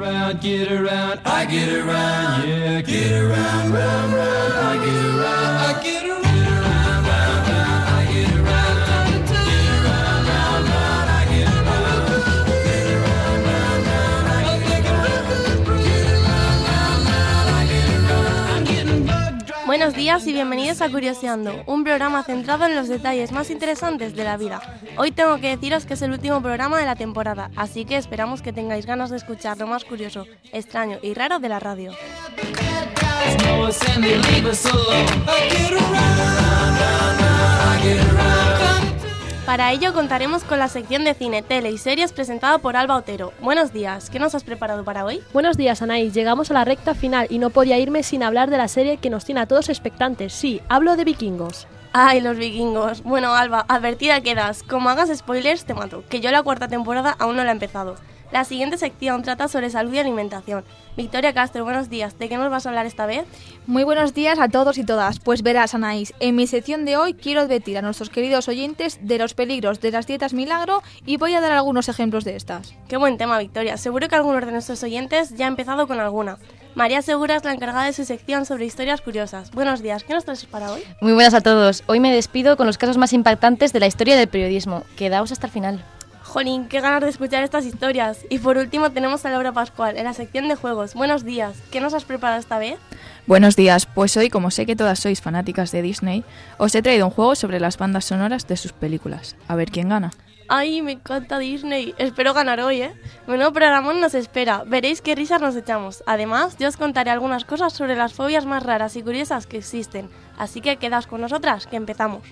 get around, I get around, yeah, get around, round, round, I get around, I get around, round, round, I get around, get around, round, round, I get around, get around, round, round, I get around, get around, round, round, I get around, I'm getting bug drive. Buenos días y bienvenidos a Curioseando, un programa centrado en los detalles más interesantes de la vida. Hoy tengo que deciros que es el último programa de la temporada, así que esperamos que tengáis ganas de escuchar lo más curioso, extraño y raro de la radio. Know us and they leave us alone. I get around, round, round, I get around. Para ello contaremos con la sección de cine, tele y series presentada por Alba Otero. Buenos días, ¿qué nos has preparado para hoy? Buenos días, Anaís. Llegamos a la recta final y no podía irme sin hablar de la serie que nos tiene a todos expectantes. Sí, hablo de Vikingos. ¡Ay, los vikingos! Bueno, Alba, advertida quedas. Como hagas spoilers, te mato, que yo la cuarta temporada aún no la he empezado. La siguiente sección trata sobre salud y alimentación. Victoria Castro, buenos días. ¿De qué nos vas a hablar esta vez? Muy buenos días a todos y todas. Pues verás, Anaís, en mi sección de hoy quiero advertir a nuestros queridos oyentes de los peligros de las dietas milagro y voy a dar algunos ejemplos de estas. Qué buen tema, Victoria. Seguro que algunos de nuestros oyentes ya han empezado con alguna. María Segura es la encargada de su sección sobre historias curiosas. Buenos días, ¿qué nos traes para hoy? Muy buenas a todos. Hoy me despido con los casos más impactantes de la historia del periodismo. Quedaos hasta el final. Jolín, qué ganas de escuchar estas historias. Y por último tenemos a Laura Pascual, en la sección de juegos. Buenos días, ¿qué nos has preparado esta vez? Buenos días, pues hoy, como sé que todas sois fanáticas de Disney, os he traído un juego sobre las bandas sonoras de sus películas. A ver quién gana. ¡Ay, me encanta Disney! Espero ganar hoy, ¿eh? Bueno, programón nos espera. Veréis qué risas nos echamos. Además, yo os contaré algunas cosas sobre las fobias más raras y curiosas que existen. Así que quedaos con nosotras, que empezamos.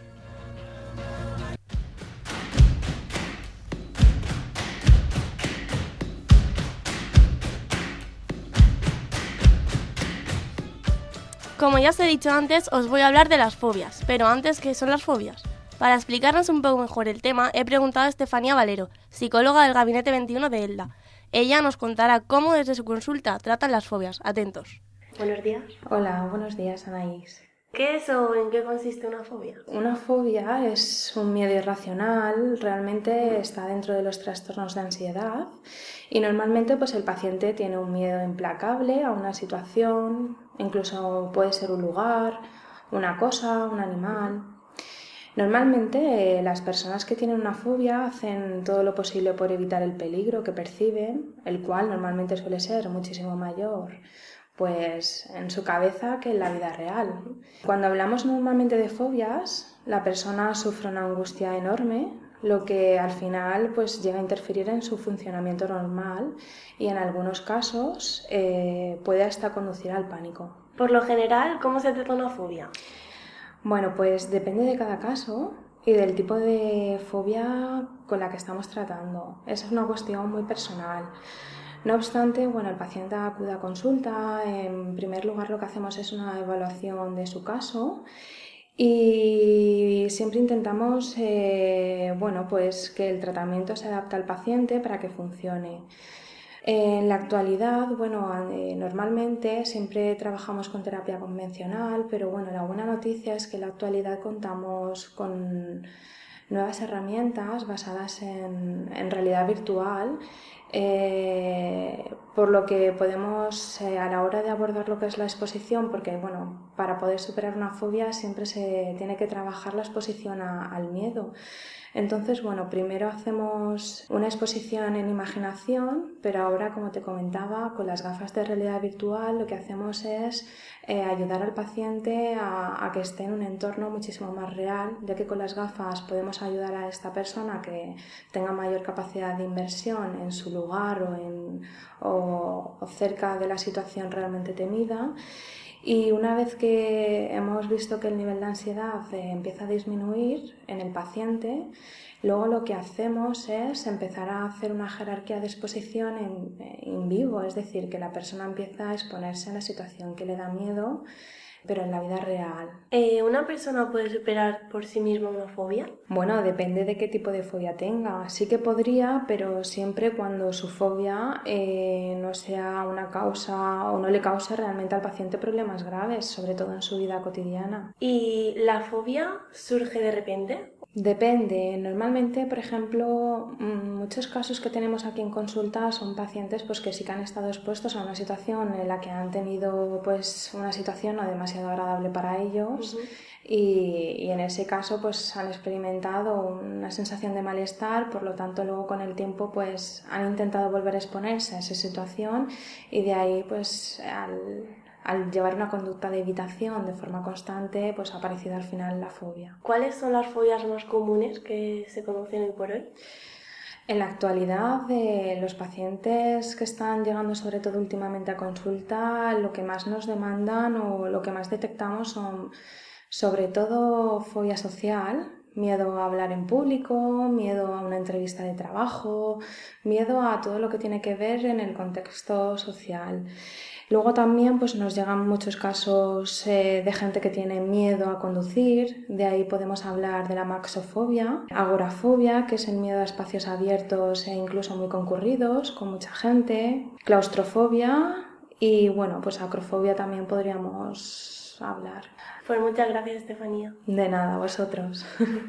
Como ya os he dicho antes, os voy a hablar de las fobias. Pero antes, ¿qué son las fobias? Para explicarnos un poco mejor el tema, he preguntado a Estefanía Valero, psicóloga del Gabinete 21 de ELDA. Ella nos contará cómo desde su consulta tratan las fobias. Atentos. Buenos días. Hola, buenos días, Anaís. ¿Qué es o en qué consiste una fobia? Una fobia es un miedo irracional, realmente está dentro de los trastornos de ansiedad y normalmente pues el paciente tiene un miedo implacable a una situación, incluso puede ser un lugar, una cosa, un animal. Normalmente las personas que tienen una fobia hacen todo lo posible por evitar el peligro que perciben, el cual normalmente suele ser muchísimo mayor pues en su cabeza que en la vida real. Cuando hablamos normalmente de fobias, la persona sufre una angustia enorme, lo que al final pues llega a interferir en su funcionamiento normal y en algunos casos puede hasta conducir al pánico. Por lo general, ¿cómo se trata una fobia? Bueno, pues depende de cada caso y del tipo de fobia con la que estamos tratando. Esa es una cuestión muy personal. No obstante, bueno, el paciente acude a consulta. En primer lugar, lo que hacemos es una evaluación de su caso y siempre intentamos pues que el tratamiento se adapte al paciente para que funcione. En la actualidad, normalmente siempre trabajamos con terapia convencional, pero bueno, la buena noticia es que en la actualidad contamos con nuevas herramientas basadas en realidad virtual, por lo que podemos a la hora de abordar lo que es la exposición, porque bueno, para poder superar una fobia siempre se tiene que trabajar la exposición al miedo. Entonces, bueno, primero hacemos una exposición en imaginación, pero ahora, como te comentaba, con las gafas de realidad virtual lo que hacemos es ayudar al paciente a que esté en un entorno muchísimo más real, ya que con las gafas podemos ayudar a esta persona a que tenga mayor capacidad de inmersión en su lugar o cerca de la situación realmente temida. Y una vez que hemos visto que el nivel de ansiedad empieza a disminuir en el paciente, luego lo que hacemos es empezar a hacer una jerarquía de exposición en vivo, es decir, que la persona empieza a exponerse a la situación que le da miedo, pero en la vida real. ¿Una persona puede superar por sí misma una fobia? Bueno, depende de qué tipo de fobia tenga. Sí que podría, pero siempre cuando su fobia no sea una causa o no le cause realmente al paciente problemas graves, sobre todo en su vida cotidiana. ¿Y la fobia surge de repente? Depende. Normalmente, por ejemplo, muchos casos que tenemos aquí en consulta son pacientes pues, que sí que han estado expuestos a una situación en la que han tenido pues, una situación no demasiado agradable para ellos. Y en ese caso pues han experimentado una sensación de malestar, por lo tanto luego con el tiempo pues han intentado volver a exponerse a esa situación y de ahí pues al llevar una conducta de evitación de forma constante pues ha aparecido al final la fobia. ¿Cuáles son las fobias más comunes que se conocen hoy por hoy? En la actualidad, los pacientes que están llegando sobre todo últimamente a consulta, lo que más nos demandan o lo que más detectamos son sobre todo fobia social, miedo a hablar en público, miedo a una entrevista de trabajo, miedo a todo lo que tiene que ver en el contexto social. Luego también pues, nos llegan muchos casos de gente que tiene miedo a conducir, de ahí podemos hablar de la maxofobia, agorafobia, que es el miedo a espacios abiertos e incluso muy concurridos, con mucha gente, claustrofobia y bueno, pues acrofobia también podríamos hablar. Pues muchas gracias, Estefanía. De nada, vosotros.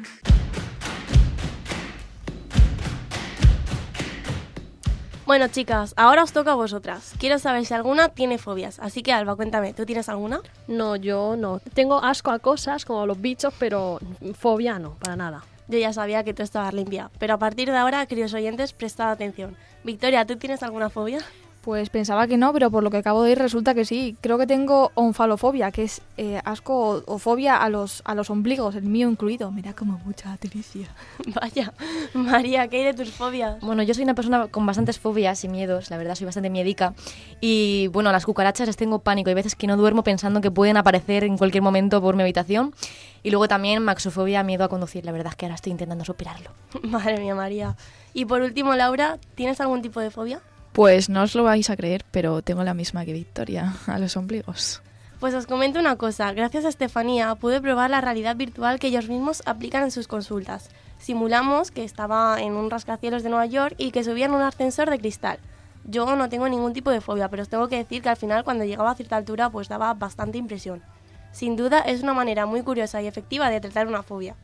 Bueno, chicas, ahora os toca a vosotras. Quiero saber si alguna tiene fobias. Así que, Alba, cuéntame, ¿tú tienes alguna? No, yo no. Tengo asco a cosas como los bichos, pero fobia no, para nada. Yo ya sabía que tú estabas limpia, pero a partir de ahora, queridos oyentes, prestad atención. Victoria, ¿tú tienes alguna fobia? Pues pensaba que no, pero por lo que acabo de oír resulta que sí. Creo que tengo onfalofobia, que es asco o fobia a los ombligos, el mío incluido. Mira como mucha delicia. Vaya, María, ¿qué hay de tus fobias? Bueno, yo soy una persona con bastantes fobias y miedos, la verdad soy bastante miedica. Y bueno, a las cucarachas les tengo pánico. Hay veces que no duermo pensando que pueden aparecer en cualquier momento por mi habitación. Y luego también maxofobia, miedo a conducir. La verdad es que ahora estoy intentando superarlo. Madre mía, María. Y por último, Laura, ¿tienes algún tipo de fobia? Pues no os lo vais a creer, pero tengo la misma que Victoria, a los ombligos. Pues os comento una cosa, gracias a Estefanía pude probar la realidad virtual que ellos mismos aplican en sus consultas. Simulamos que estaba en un rascacielos de Nueva York y que subía en un ascensor de cristal. Yo no tengo ningún tipo de fobia, pero os tengo que decir que al final cuando llegaba a cierta altura pues daba bastante impresión. Sin duda es una manera muy curiosa y efectiva de tratar una fobia.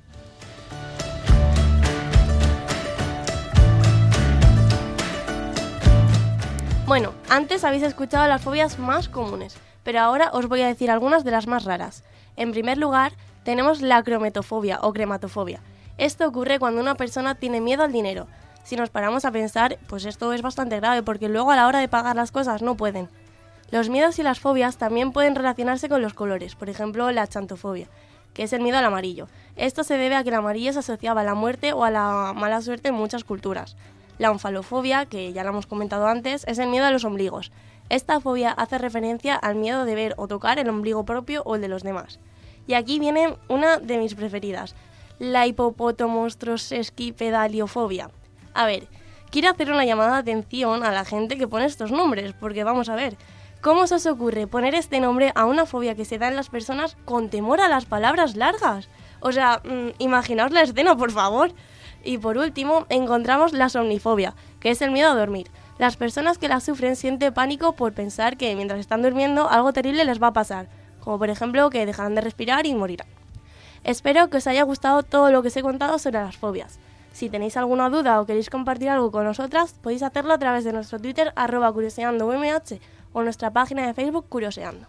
Bueno, antes habéis escuchado las fobias más comunes, pero ahora os voy a decir algunas de las más raras. En primer lugar, tenemos la crometofobia o crematofobia. Esto ocurre cuando una persona tiene miedo al dinero. Si nos paramos a pensar, pues esto es bastante grave porque luego a la hora de pagar las cosas no pueden. Los miedos y las fobias también pueden relacionarse con los colores, por ejemplo la xantofobia, que es el miedo al amarillo. Esto se debe a que el amarillo se asociaba a la muerte o a la mala suerte en muchas culturas. La onfalofobia, que ya la hemos comentado antes, es el miedo a los ombligos. Esta fobia hace referencia al miedo de ver o tocar el ombligo propio o el de los demás. Y aquí viene una de mis preferidas, la hipopotomonstrosesquipedaliofobia. A ver, quiero hacer una llamada de atención a la gente que pone estos nombres, porque vamos a ver, ¿cómo se os ocurre poner este nombre a una fobia que se da en las personas con temor a las palabras largas? O sea, imaginaos la escena, por favor. Y por último, encontramos la somnifobia, que es el miedo a dormir. Las personas que la sufren sienten pánico por pensar que mientras están durmiendo algo terrible les va a pasar, como por ejemplo que dejarán de respirar y morirán. Espero que os haya gustado todo lo que os he contado sobre las fobias. Si tenéis alguna duda o queréis compartir algo con nosotras, podéis hacerlo a través de nuestro Twitter @curioseandoumh o nuestra página de Facebook Curioseando.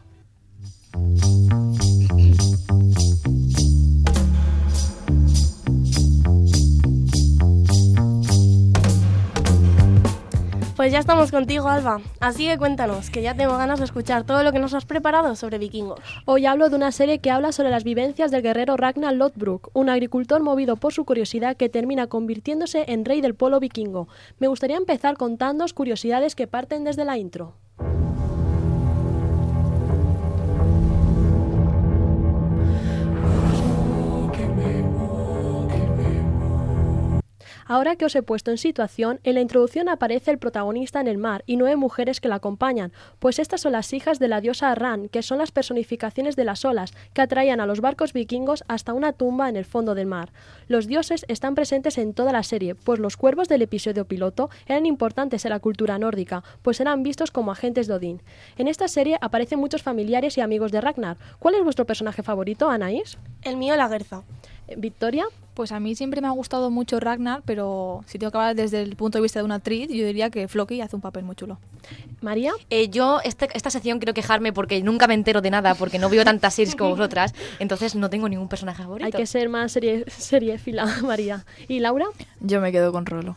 Pues ya estamos contigo, Alba. Así que cuéntanos, que ya tengo ganas de escuchar todo lo que nos has preparado sobre vikingos. Hoy hablo de una serie que habla sobre las vivencias del guerrero Ragnar Lodbrok, un agricultor movido por su curiosidad que termina convirtiéndose en rey del pueblo vikingo. Me gustaría empezar contándoos curiosidades que parten desde la intro. Ahora que os he puesto en situación, en la introducción aparece el protagonista en el mar y 9 mujeres que la acompañan, pues estas son las hijas de la diosa Ran, que son las personificaciones de las olas, que atraían a los barcos vikingos hasta una tumba en el fondo del mar. Los dioses están presentes en toda la serie, pues los cuervos del episodio piloto eran importantes en la cultura nórdica, pues eran vistos como agentes de Odín. En esta serie aparecen muchos familiares y amigos de Ragnar. ¿Cuál es vuestro personaje favorito, Anaís? El mío, la Gerza. ¿Victoria? Pues a mí siempre me ha gustado mucho Ragnar, pero si tengo que hablar desde el punto de vista de una actriz, yo diría que Floki hace un papel muy chulo. María. Yo esta sección quiero quejarme porque nunca me entero de nada, porque no veo tantas series como vosotras, entonces no tengo ningún personaje favorito. Hay que ser más seriéfila, María. ¿Y Laura? Yo me quedo con Rolo.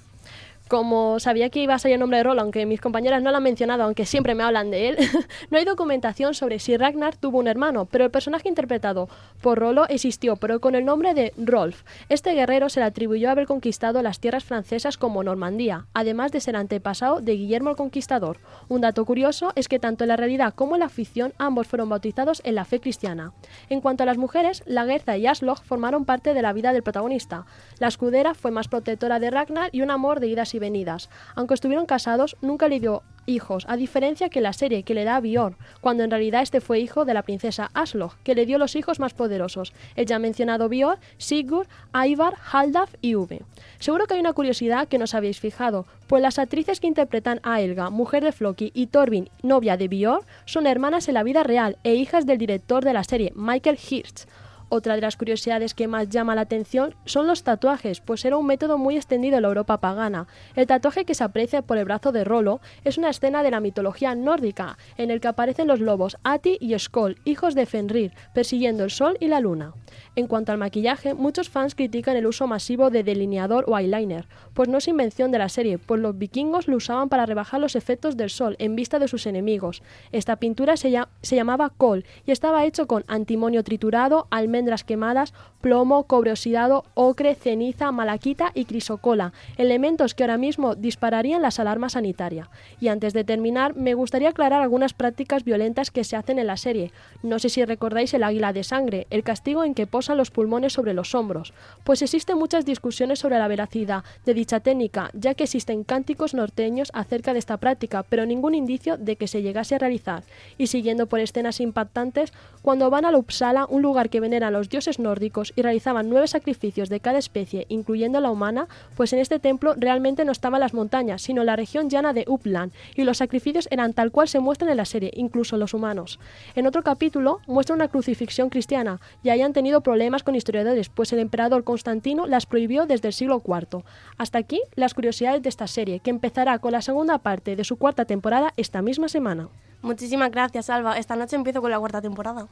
Como sabía que iba a salir el nombre de Rolo, aunque mis compañeras no lo han mencionado, aunque siempre me hablan de él, no hay documentación sobre si Ragnar tuvo un hermano, pero el personaje interpretado por Rolo existió, pero con el nombre de Rolf. Este guerrero se le atribuyó haber conquistado las tierras francesas como Normandía, además de ser antepasado de Guillermo el Conquistador. Un dato curioso es que tanto en la realidad como en la ficción ambos fueron bautizados en la fe cristiana. En cuanto a las mujeres, Lagertha y Aslog formaron parte de la vida del protagonista. La escudera fue más protectora de Ragnar y un amor de idas y venidas. Aunque estuvieron casados, nunca le dio hijos, a diferencia que la serie que le da a Björn, cuando en realidad este fue hijo de la princesa Aslog, que le dio los hijos más poderosos, el ya mencionado Björn, Sigurd, Ivar, Haldaf y Uve. Seguro que hay una curiosidad que no os habéis fijado, pues las actrices que interpretan a Helga, mujer de Floki, y Torvin, novia de Björn, son hermanas en la vida real e hijas del director de la serie, Michael Hirst. Otra de las curiosidades que más llama la atención son los tatuajes, pues era un método muy extendido en la Europa pagana. El tatuaje que se aprecia por el brazo de Rolo es una escena de la mitología nórdica, en el que aparecen los lobos Ati y Skoll, hijos de Fenrir, persiguiendo el sol y la luna. En cuanto al maquillaje, muchos fans critican el uso masivo de delineador o eyeliner, pues no es invención de la serie, pues los vikingos lo usaban para rebajar los efectos del sol en vista de sus enemigos. Esta pintura se llamaba kol y estaba hecho con antimonio triturado, almendras quemadas, plomo, cobre oxidado, ocre, ceniza, malaquita y crisocola, elementos que ahora mismo dispararían las alarmas sanitarias. Y antes de terminar, me gustaría aclarar algunas prácticas violentas que se hacen en la serie. No sé si recordáis el águila de sangre, el castigo en que posan los pulmones sobre los hombros, pues existen muchas discusiones sobre la veracidad de dicha técnica, ya que existen cánticos norteños acerca de esta práctica, pero ningún indicio de que se llegase a realizar. Y siguiendo por escenas impactantes, cuando van a Uppsala, un lugar que veneran los dioses nórdicos, y realizaban 9 sacrificios de cada especie, incluyendo la humana, pues en este templo realmente no estaban las montañas, sino la región llana de Uppland, y los sacrificios eran tal cual se muestran en la serie, incluso los humanos. En otro capítulo muestra una crucifixión cristiana, y hayan tenido problemas con historiadores, pues el emperador Constantino las prohibió desde el siglo IV. Hasta aquí las curiosidades de esta serie, que empezará con la segunda parte de su 4ª temporada esta misma semana. Muchísimas gracias, Alba. Esta noche empiezo con la 4ª temporada.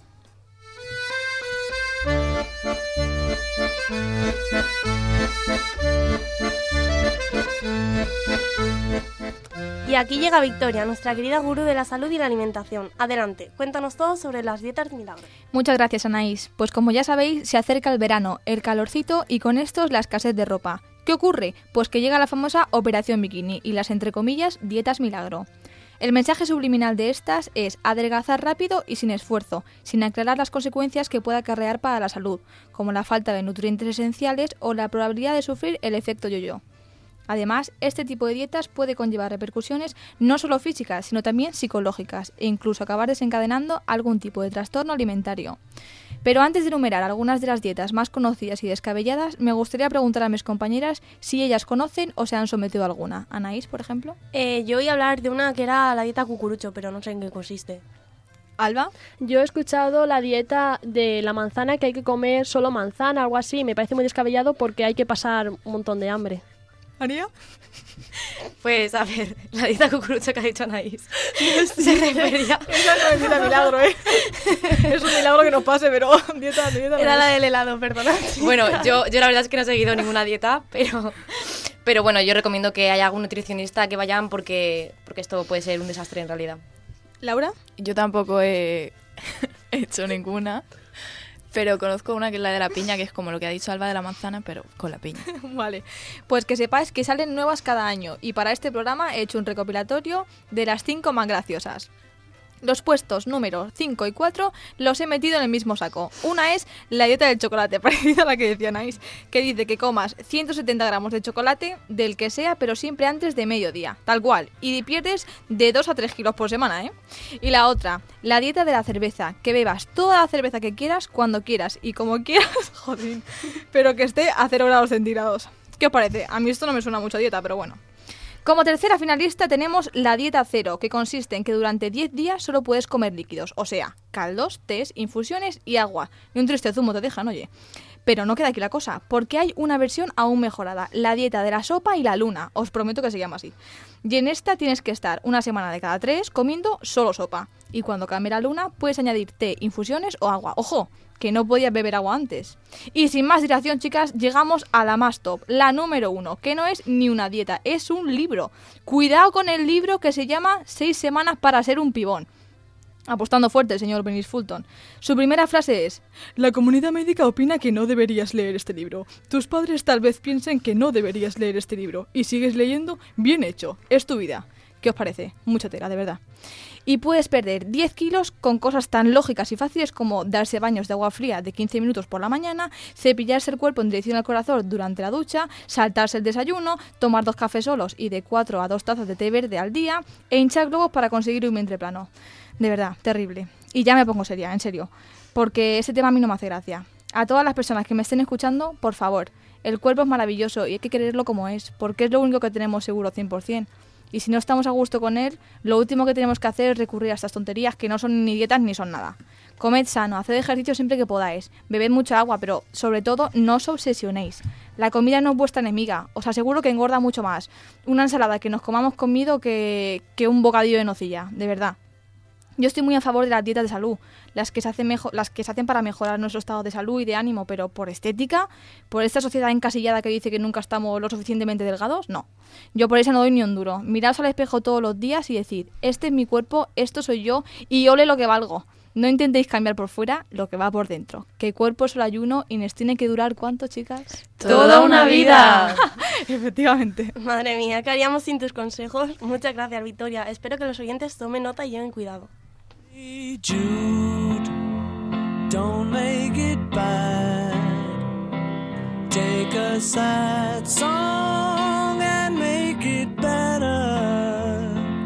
Y aquí llega Victoria, nuestra querida gurú de la salud y la alimentación. Adelante, cuéntanos todo sobre las dietas milagro. Muchas gracias, Anaís. Pues como ya sabéis, se acerca el verano, el calorcito y con estos la escasez de ropa. ¿Qué ocurre? Pues que llega la famosa Operación Bikini y las, entre comillas, dietas milagro. El mensaje subliminal de estas es adelgazar rápido y sin esfuerzo, sin aclarar las consecuencias que puede acarrear para la salud, como la falta de nutrientes esenciales o la probabilidad de sufrir el efecto yo-yo. Además, este tipo de dietas puede conllevar repercusiones no solo físicas, sino también psicológicas, e incluso acabar desencadenando algún tipo de trastorno alimentario. Pero antes de enumerar algunas de las dietas más conocidas y descabelladas, me gustaría preguntar a mis compañeras si ellas conocen o se han sometido a alguna. Anaís, por ejemplo. Yo voy a hablar de una que era la dieta cucurucho, pero no sé en qué consiste. Alba. Yo he escuchado la dieta de la manzana, que hay que comer solo manzana, algo así. Me parece muy descabellado porque hay que pasar un montón de hambre. ¿María? Pues, a ver, la dieta cucurucho que ha dicho Anaís se refería... Esa no es dieta milagro, ¿eh? Es un milagro que nos pase, pero dieta Era la del helado, perdona. Bueno, yo la verdad es que no he seguido ninguna dieta, pero bueno, yo recomiendo que haya algún nutricionista que vayan porque esto puede ser un desastre en realidad. ¿Laura? Yo tampoco he hecho ninguna, pero conozco una que es la de la piña, que es como lo que ha dicho Alba de la manzana, pero con la piña. Vale, pues que sepáis que salen nuevas cada año y para este programa he hecho un recopilatorio de las 5 más graciosas. Los puestos números 5 y 4 los he metido en el mismo saco. Una es la dieta del chocolate, parecida a la que decía Anaís, que dice que comas 170 gramos de chocolate, del que sea, pero siempre antes de mediodía, tal cual, y pierdes de 2 a 3 kilos por semana, ¿eh? Y la otra, la dieta de la cerveza, que bebas toda la cerveza que quieras, cuando quieras y como quieras, joder, pero que esté a 0 grados centígrados. ¿Qué os parece? A mí esto no me suena mucho a dieta, pero bueno. Como tercera finalista tenemos la dieta cero, que consiste en que durante 10 días solo puedes comer líquidos, o sea, caldos, tés, infusiones y agua. Ni un triste zumo te dejan, oye. Pero no queda aquí la cosa, porque hay una versión aún mejorada, la dieta de la sopa y la luna, os prometo que se llama así. Y en esta tienes que estar una semana de cada 3 comiendo solo sopa. Y cuando cambie la luna puedes añadir té, infusiones o agua. ¡Ojo! Que no podías beber agua antes. Y sin más dilación, chicas, llegamos a la más top, la número 1, que no es ni una dieta, es un libro. Cuidado con el libro que se llama 6 semanas para ser un pibón. Apostando fuerte el señor Benis Fulton. Su primera frase es: la comunidad médica opina que no deberías leer este libro. Tus padres tal vez piensen que no deberías leer este libro. Y sigues leyendo, bien hecho, es tu vida. ¿Qué os parece? Mucha tela, de verdad. Y puedes perder 10 kilos con cosas tan lógicas y fáciles como darse baños de agua fría de 15 minutos por la mañana, cepillarse el cuerpo en dirección al corazón durante la ducha, saltarse el desayuno, tomar 2 cafés solos y de 4 a 2 tazas de té verde al día e hinchar globos para conseguir un vientre plano. De verdad, terrible. Y ya me pongo seria, en serio, porque ese tema a mí no me hace gracia. A todas las personas que me estén escuchando, por favor, el cuerpo es maravilloso y hay que quererlo como es, porque es lo único que tenemos seguro 100%. Y si no estamos a gusto con él, lo último que tenemos que hacer es recurrir a estas tonterías que no son ni dietas ni son nada. Comed sano, haced ejercicio siempre que podáis, bebed mucha agua, pero sobre todo no os obsesionéis. La comida no es vuestra enemiga, os aseguro que engorda mucho más una ensalada que nos comamos comido que un bocadillo de nocilla, de verdad. Yo estoy muy a favor de las dietas de salud, las que se hacen para mejorar nuestro estado de salud y de ánimo, pero por estética, por esta sociedad encasillada que dice que nunca estamos lo suficientemente delgados, no. Yo por eso no doy ni un duro. Miraos al espejo todos los días y decid: este es mi cuerpo, esto soy yo y ole lo que valgo. No intentéis cambiar por fuera lo que va por dentro. Que cuerpo es solo ayuno y nos tiene que durar, ¿cuánto, chicas? ¡Toda una vida! Efectivamente. Madre mía, ¿qué haríamos sin tus consejos? Muchas gracias, Victoria. Espero que los oyentes tomen nota y lleven cuidado. Jude, don't make it bad. Take a sad song and make it better.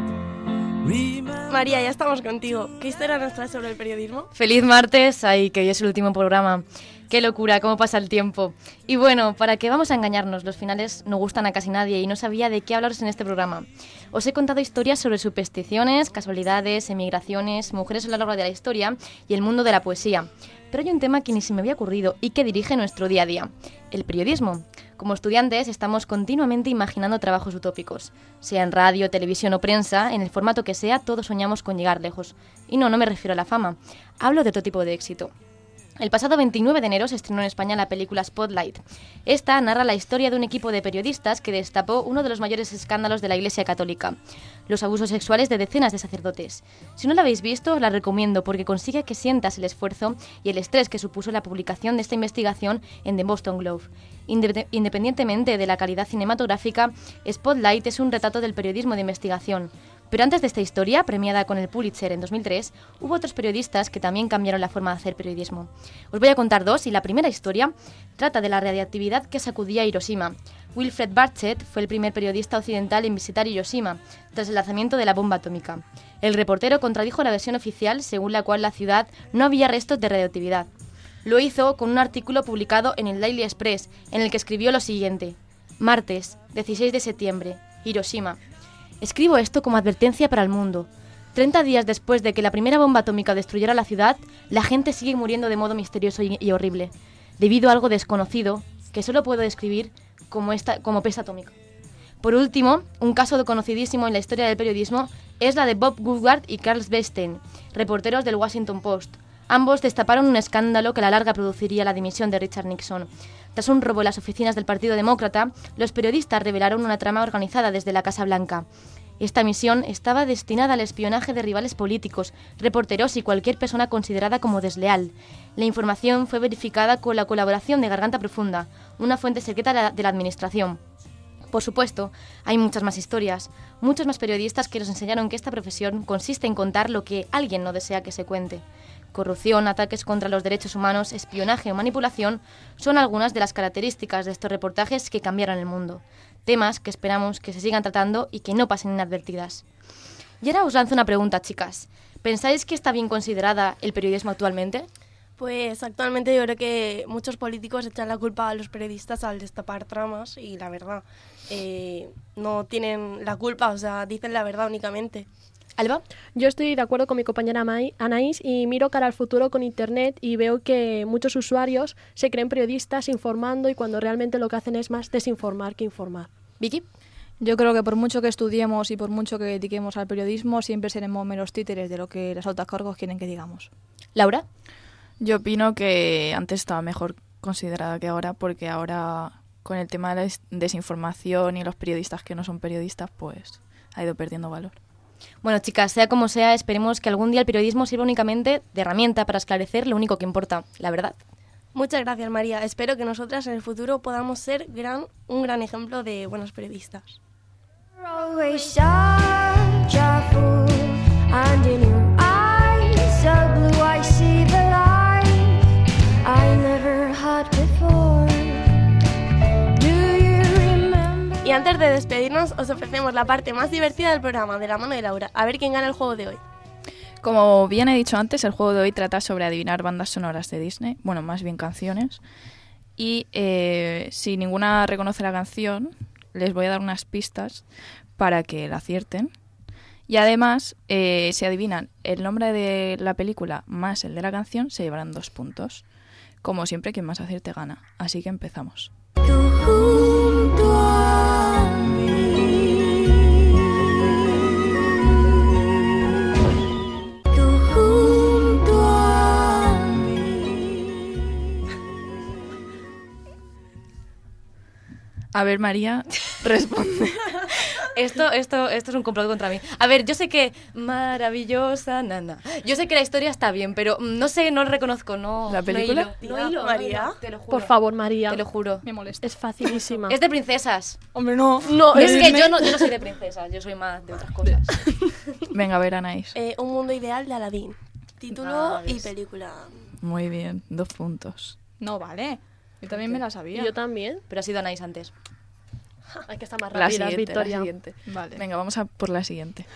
María, ya estamos contigo. ¿Qué historia nos traes sobre el periodismo? Feliz martes, ay, que hoy es el último programa. Qué locura, cómo pasa el tiempo. Y bueno, ¿para qué vamos a engañarnos? Los finales no gustan a casi nadie y no sabía de qué hablaros en este programa. Os he contado historias sobre supersticiones, casualidades, emigraciones, mujeres a lo largo de la historia y el mundo de la poesía. Pero hay un tema que ni se me había ocurrido y que dirige nuestro día a día: el periodismo. Como estudiantes estamos continuamente imaginando trabajos utópicos. Sea en radio, televisión o prensa, en el formato que sea, todos soñamos con llegar lejos. Y no me refiero a la fama. Hablo de otro tipo de éxito. El pasado 29 de enero se estrenó en España la película Spotlight. Esta narra la historia de un equipo de periodistas que destapó uno de los mayores escándalos de la Iglesia Católica: los abusos sexuales de decenas de sacerdotes. Si no la habéis visto, os la recomiendo porque consigue que sientas el esfuerzo y el estrés que supuso la publicación de esta investigación en The Boston Globe. Independientemente de la calidad cinematográfica, Spotlight es un retrato del periodismo de investigación. Pero antes de esta historia, premiada con el Pulitzer en 2003, hubo otros periodistas que también cambiaron la forma de hacer periodismo. Os voy a contar 2 y la primera historia trata de la radiactividad que sacudía Hiroshima. Wilfred Barchett fue el primer periodista occidental en visitar Hiroshima tras el lanzamiento de la bomba atómica. El reportero contradijo la versión oficial según la cual la ciudad no había restos de radioactividad. Lo hizo con un artículo publicado en el Daily Express en el que escribió lo siguiente: martes, 16 de septiembre, Hiroshima. Escribo esto como advertencia para el mundo. 30 días después de que la primera bomba atómica destruyera la ciudad, la gente sigue muriendo de modo misterioso y horrible, debido a algo desconocido que solo puedo describir como pesta atómica. Por último, un caso conocidísimo en la historia del periodismo es la de Bob Woodward y Carl Bernstein, reporteros del Washington Post. Ambos destaparon un escándalo que a la larga produciría la dimisión de Richard Nixon. Tras un robo en las oficinas del Partido Demócrata, los periodistas revelaron una trama organizada desde la Casa Blanca. Esta misión estaba destinada al espionaje de rivales políticos, reporteros y cualquier persona considerada como desleal. La información fue verificada con la colaboración de Garganta Profunda, una fuente secreta de la administración. Por supuesto, hay muchas más historias, muchos más periodistas que nos enseñaron que esta profesión consiste en contar lo que alguien no desea que se cuente. Corrupción, ataques contra los derechos humanos, espionaje o manipulación son algunas de las características de estos reportajes que cambiaron el mundo. Temas que esperamos que se sigan tratando y que no pasen inadvertidas. Y ahora os lanzo una pregunta, chicas. ¿Pensáis que está bien considerada el periodismo actualmente? Pues actualmente yo creo que muchos políticos echan la culpa a los periodistas al destapar tramas y la verdad, no tienen la culpa, o sea, dicen la verdad únicamente. Alba. Yo estoy de acuerdo con mi compañera Anaís y miro cara al futuro con Internet y veo que muchos usuarios se creen periodistas informando y cuando realmente lo que hacen es más desinformar que informar. Vicky. Yo creo que por mucho que estudiemos y por mucho que dediquemos al periodismo, siempre seremos menos títeres de lo que los altos cargos quieren que digamos. Laura. Yo opino que antes estaba mejor considerada que ahora, porque ahora con el tema de la desinformación y los periodistas que no son periodistas, pues ha ido perdiendo valor. Bueno, chicas, sea como sea, esperemos que algún día el periodismo sirva únicamente de herramienta para esclarecer lo único que importa, la verdad. Muchas gracias, María. Espero que nosotras en el futuro podamos ser un gran ejemplo de buenos periodistas. Always such a fool, and in your eyes so blue I see the light I never had before. Do you remember? Y antes de despedirnos, os ofrecemos la parte más divertida del programa, de la mano de Laura. A ver quién gana el juego de hoy. Como bien he dicho antes, el juego de hoy trata sobre adivinar bandas sonoras de Disney, bueno, más bien canciones. Y si ninguna reconoce la canción, les voy a dar unas pistas para que la acierten. Y además, si adivinan el nombre de la película más el de la canción, se llevarán 2 puntos. Como siempre, quien más acierte gana. Así que empezamos. Junto a mí, tú junto a mí. A ver, María, responde. Esto es un complot contra mí. A ver, yo sé que maravillosa nana. Yo sé que la historia está bien, pero no sé, no reconozco, no. ¿La película? No hilo, María. te lo juro. Por favor, María. Te lo juro. Me molesta. Es facilísima. Es de princesas. Hombre, no. No, Es que yo no soy de princesas, yo soy más de otras cosas. Venga, a ver, Anaís. Un mundo ideal de Aladdin. Título Ah, y ves. película. Muy bien, 2 puntos. No, vale. Yo también me la sabía. Yo también. Pero ha sido Anaís antes. Hay que estar más La rápida, siguiente, Victoria. la siguiente. Vale. Venga, vamos a por la siguiente.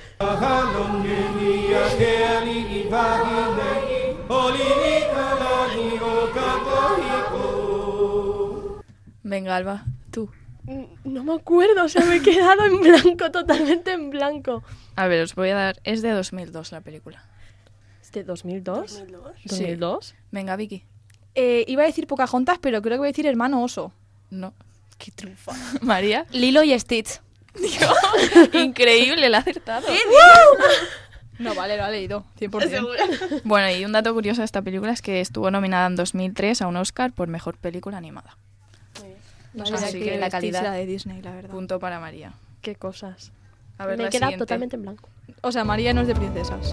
Venga, Alba, tú. No me acuerdo, o sea, me he quedado en blanco, totalmente en blanco. A ver, os voy a dar... Es de 2002 la película. ¿Es de 2002? 2002. Sí. ¿2002? Venga, Vicky. Iba a decir Pocahontas, pero creo que voy a decir Hermano Oso. No. Qué triunfa. María. Lilo y Stitch. Increíble, la ha acertado. No, vale, lo ha leído. 100%. Bueno, y un dato curioso de esta película es que estuvo nominada en 2003 a un Oscar por Mejor Película Animada. No Así sabía que que la la calidad. calidad de Disney, la verdad. Punto para María. Qué cosas. A ver, Me la he quedado siguiente. totalmente en blanco. O sea, María no es de princesas.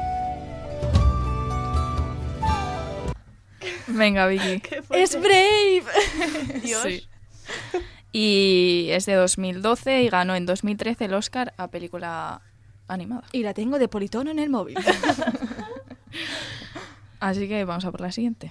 Venga, Vicky. ¡Es Brave! Dios. Sí. Y es de 2012 y ganó en 2013 el Oscar a película animada. Y la tengo de politono en el móvil. Así que vamos a por la siguiente.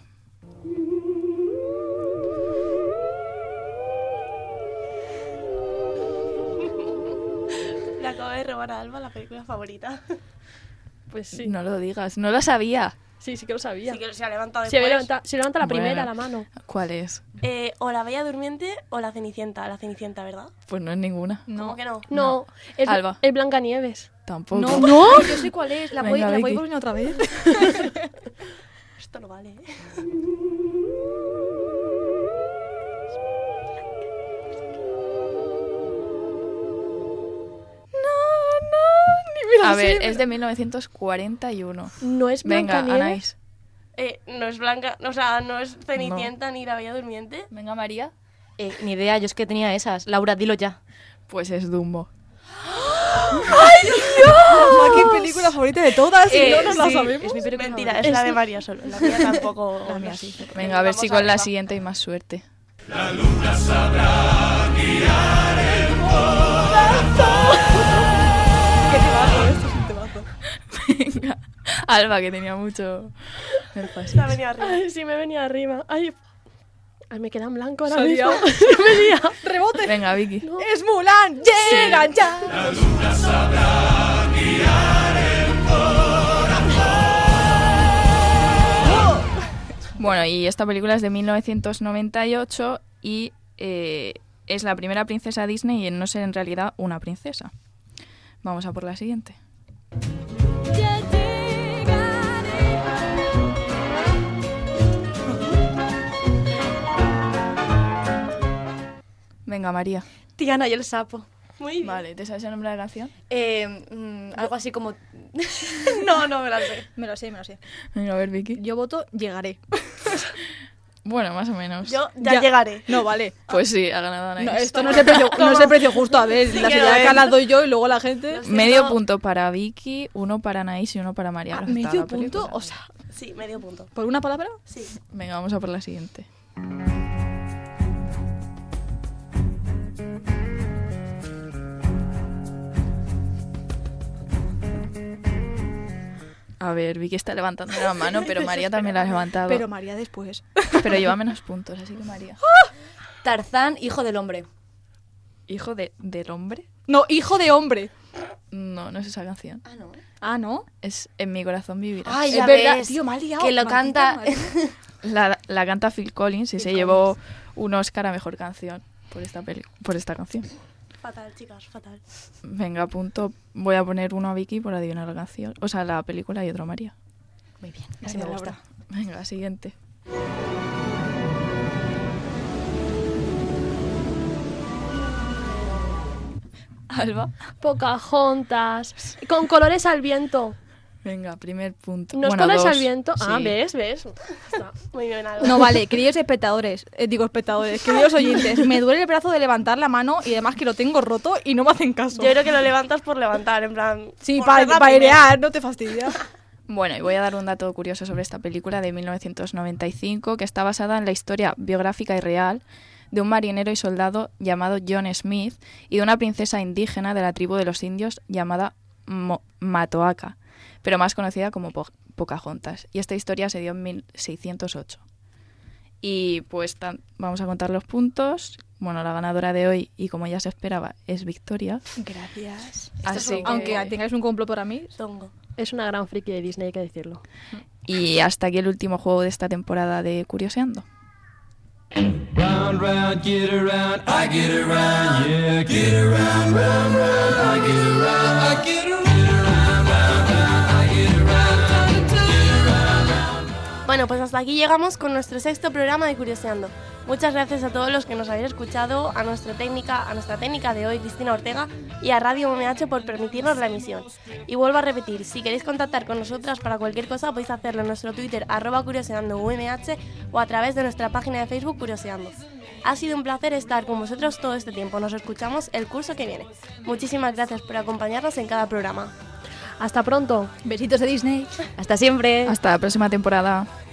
Le acabo de robar a Alba la película favorita. Pues sí. No lo digas, no lo sabía. Sí, sí que lo sabía. Sí que se ha levantado Si después. levanta la Bueno. primera, la mano. ¿Cuál es? O la Bella Durmiente o la Cenicienta. La Cenicienta, ¿verdad? Pues no es ninguna. ¿Cómo que no? No, es, Alba. es Blancanieves. Tampoco. ¡No! Yo sé cuál es. La voy Venga, a Vicky. poner otra vez. Esto no vale, ¿eh? A ver, es de 1941. No es Venga, Blancanieves. Anaís. No es Blanca, o sea, no es Cenicienta ni la Bella Durmiente. Venga, María. Ni idea, yo es que tenía esas. Laura, dilo ya. Pues es Dumbo. Mamá, ¿qué película favorita de todas? Y no nos la sí, sabemos. es mi película Mentira, favorita. es la de María solo. La mía tampoco. La mía sí. Venga, a ver si Vamos con la arriba. siguiente hay más suerte. ¿Qué temazo? Esto es un temazo. Venga. Alba, que tenía mucho énfasis. La venía arriba. Ay, sí, me venía arriba. Ay, me queda en blanco ahora Se ha mismo. liado. ¡Rebote! Venga, Vicky. ¡Es Mulan! ¡Llega ya! Bueno, y esta película es de 1998 y es la primera princesa Disney en no ser en realidad una princesa. Vamos a por la siguiente. Venga, María. Tiana y el sapo. Muy bien. Vale, ¿te sabes el nombre de la canción? Algo así como... no me la sé. Me lo sé, me lo sé. Venga, a ver, Vicky. Yo voto llegaré. Bueno, más o menos. Yo ya llegaré. No, vale. Pues sí, ha ganado Anaís. No, esto no es el precio, no es el precio justo. A ver, Sí las que lo ideas es. que las doy yo y luego la gente... Medio punto para Vicky, 1 para Anaís y 1 para María. Lo ¿Medio aceptaba la punto? película. O sea, Sí, medio punto. ¿por una palabra? Sí. Venga, vamos a por la siguiente. A ver, Vicky está levantando la mano, pero María también la ha levantado. Pero María después. Pero lleva menos puntos, así que María. Tarzán, hijo del hombre. ¿Hijo del hombre? No, hijo de hombre. No, no es esa canción. Ah, no. Ah, ¿no? Es En mi corazón vivirás. Ay, Es ya verdad, ves, tío, me ha liado. que lo Maldita canta... madre. La canta Phil Collins y se llevó un Oscar a Mejor Canción por esta canción. Fatal, chicas, fatal. Venga, punto. Voy a poner 1 a Vicky por adivinar la canción. O sea, la película y otro a María. Muy bien, Venga, así me Laura. gusta. Venga, siguiente. Alba. Pocahontas. Con colores al viento. Venga, primer punto. ¿No es Bueno, colores 2. al viento? Ah, Sí. ¿ves? Está. Muy bien, Alba. No, vale, queridos espectadores, queridos oyentes, me duele el brazo de levantar la mano y además que lo tengo roto y no me hacen caso. Yo creo que lo levantas por levantar, en plan... Sí, por ser la para primera. airear, no te fastidias. Bueno, y voy a dar un dato curioso sobre esta película de 1995 que está basada en la historia biográfica y real de un marinero y soldado llamado John Smith y de una princesa indígena de la tribu de los indios llamada Matoaca, pero más conocida como Pocahontas. Y esta historia se dio en 1608. Y pues vamos a contar los puntos. Bueno, la ganadora de hoy, y como ya se esperaba, es Victoria. Gracias. Así que- Aunque tengáis un complot para mí, Tongo. Es una gran friki de Disney, hay que decirlo. Y hasta aquí el último juego de esta temporada de Curioseando. Round, round, get around, I get around, yeah, get around, round, round, I get around, I get around, round, round, I get around, get around. Bueno, pues hasta aquí llegamos con nuestro 6º programa de Curioseando. Muchas gracias a todos los que nos habéis escuchado, a nuestra técnica de hoy, Cristina Ortega, y a Radio UMH por permitirnos la emisión. Y vuelvo a repetir, si queréis contactar con nosotras para cualquier cosa, podéis hacerlo en nuestro Twitter, @curioseandoumh, o a través de nuestra página de Facebook, Curioseando. Ha sido un placer estar con vosotros todo este tiempo. Nos escuchamos el curso que viene. Muchísimas gracias por acompañarnos en cada programa. Hasta pronto. besitos de Disney. Hasta siempre. Hasta la próxima temporada.